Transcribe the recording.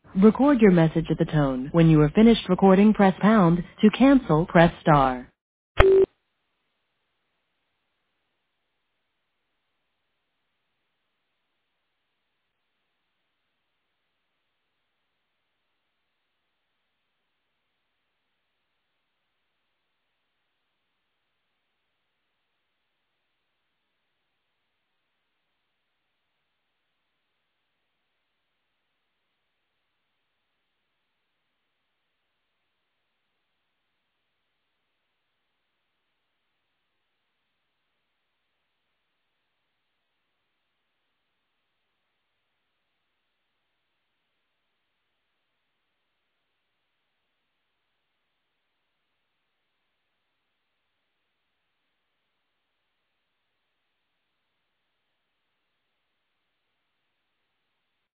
Record your message at the tone. When you are finished recording, press pound. To cancel, press star.